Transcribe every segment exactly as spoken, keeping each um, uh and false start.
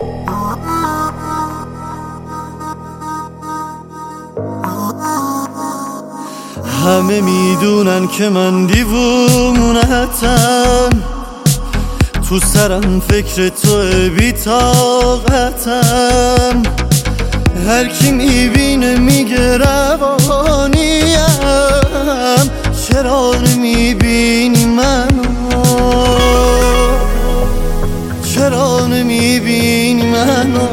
همه میدونن که من دیوونتم، تو سرم فکر توه بی‌طاقتم. هر کی میبینه میگه روانیم، چرا نمیبینی منو؟ چرا نمیبینی منو؟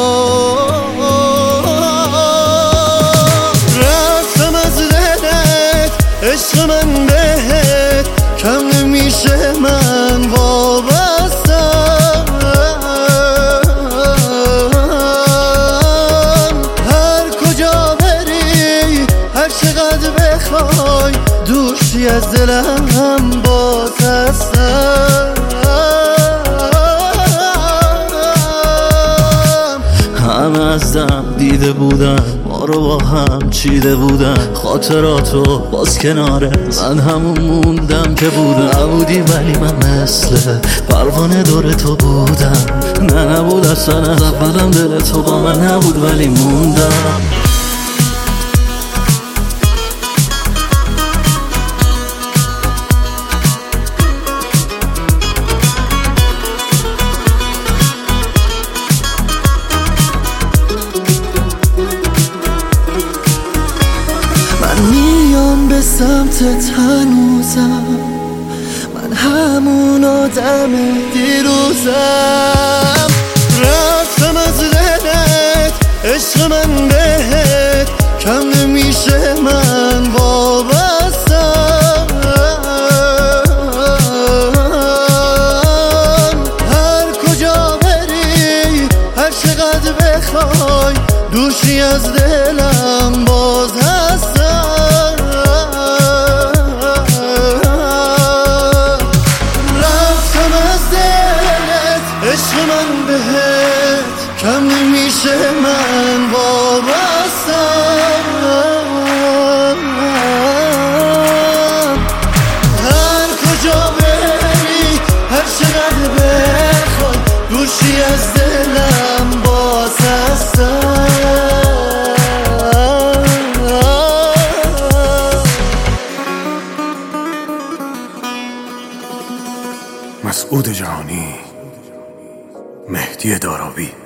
رفتم از دلت، عشق من بهت کم نمیشه، من وابستم. هر کجا بری، هر چقدر بخوای، دوشی از دلم باز هستم. همه از دم دیده بودن، ما رو با هم چیده بودن، خاطراتو باز کناره من همون موندم که بودم. نبودی ولی من مثل پروانه دور تو بودم. نه نبود اصلا از اولم دل تو با من نبود ولی موندم. میام به سمتت هنوزم، من همون آدم دیروزم. رفتم از دلت، عشق من بهت کم نمیشه، من وابستم. هر کجا بری، هر چقدر بخوای، دوشی از دلم باز هستم. عشق من بهت کم نمیشه، من وابستم. هر کجا بری، هر چقدر بخوای، دوشی از دلم باز هستم. مسعود جهانی، مهدی داراوی.